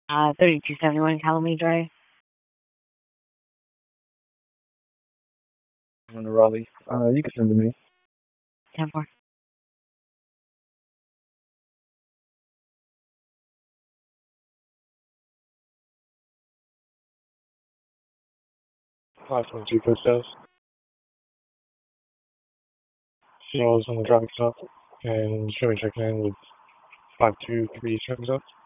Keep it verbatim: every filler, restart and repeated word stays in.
Uh, thirty-two seventy-one Calamity Drive. I'm in Raleigh. Uh, you can send it to me. ten four. five twenty-two footsteps. She was on the traffic stop, and she was checking in with five two three traffic stop.